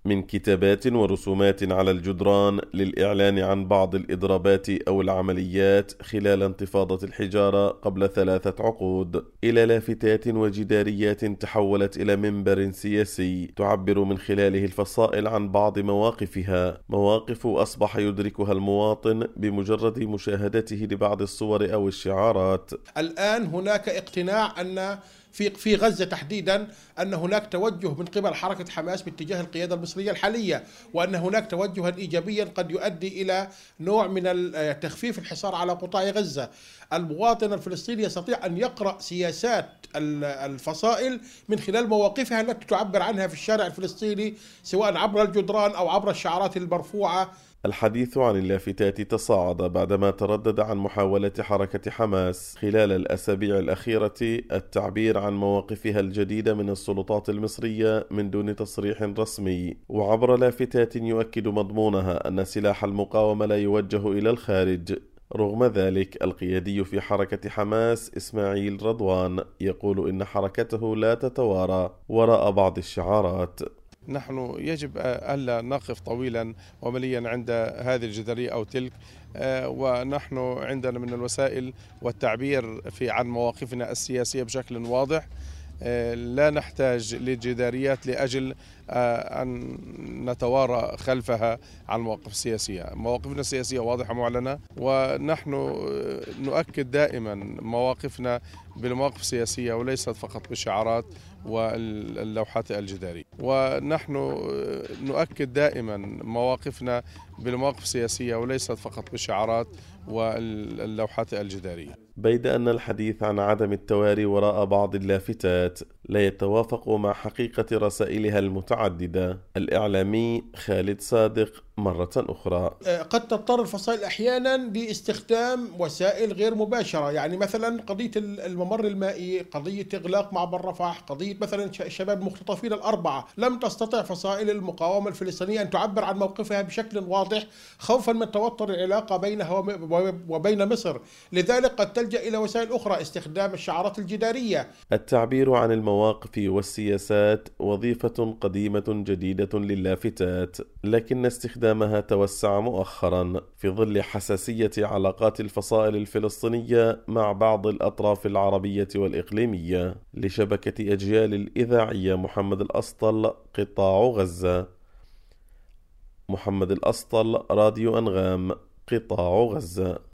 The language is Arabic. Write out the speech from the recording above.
من كتابات ورسومات على الجدران للإعلان عن بعض الإضرابات أو العمليات خلال انتفاضة الحجارة قبل 3 عقود، إلى لافتات وجداريات تحولت إلى منبر سياسي تعبر من خلاله الفصائل عن بعض مواقفها، مواقف أصبح يدركها المواطن بمجرد مشاهدته لبعض الصور أو الشعارات. الآن هناك اقتناع أن في غزة تحديدا أن هناك توجه من قبل حركة حماس باتجاه القيادة المصرية الحالية، وأن هناك توجها إيجابيا قد يؤدي إلى نوع من تخفيف الحصار على قطاع غزة. المواطن الفلسطيني يستطيع أن يقرأ سياسات الفصائل من خلال مواقفها التي تعبر عنها في الشارع الفلسطيني، سواء عبر الجدران أو عبر الشعارات المرفوعة. الحديث عن اللافتات تصاعد بعدما تردد عن محاولة حركة حماس خلال الأسابيع الأخيرة التعبير عن مواقفها الجديدة من السلطات المصرية من دون تصريح رسمي، وعبر لافتات يؤكد مضمونها أن سلاح المقاومة لا يوجه إلى الخارج. رغم ذلك، القيادي في حركة حماس إسماعيل رضوان يقول إن حركته لا تتوارى وراء بعض الشعارات. نحن يجب ألا نقف طويلا ومليا عند هذه الجدارية أو تلك، ونحن عندنا من الوسائل والتعبير عن مواقفنا السياسية بشكل واضح. لا نحتاج للجداريات لأجل أن نتوارى خلفها عن المواقف السياسية. مواقفنا السياسية واضحة معلنة، ونحن نؤكد دائما مواقفنا بالمواقف السياسية وليست فقط بالشعارات واللوحات الجدارية. ونحن نؤكد دائما مواقفنا بالمواقف السياسية وليست فقط بالشعارات واللوحات الجدارية. بيد أن الحديث عن عدم التواري وراء بعض اللافتات لا يتوافق مع حقيقة رسائلها المتعددة. الإعلامي خالد صادق مرة أخرى: قد تضطر الفصائل أحيانا لاستخدام وسائل غير مباشرة، يعني مثلا قضية الممر المائي، قضية إغلاق معبر رفح، قضية مثلا الشباب المختطفين ال4، لم تستطع فصائل المقاومة الفلسطينية أن تعبر عن موقفها بشكل واضح خوفا من توتر العلاقة بينها وبين مصر، لذلك قد تلجأ إلى وسائل أخرى، استخدام الشعارات الجدارية. التعبير عن المواقف والسياسات وظيفة قديمة جديدة للافتات، لكن استخدامها توسع مؤخرا في ظل حساسية علاقات الفصائل الفلسطينية مع بعض الأطراف العربية والإقليمية. لشبكة أجيال الإذاعية، محمد الأسطل، قطاع غزة. محمد الأسطل، راديو أنغام، قطاع غزة.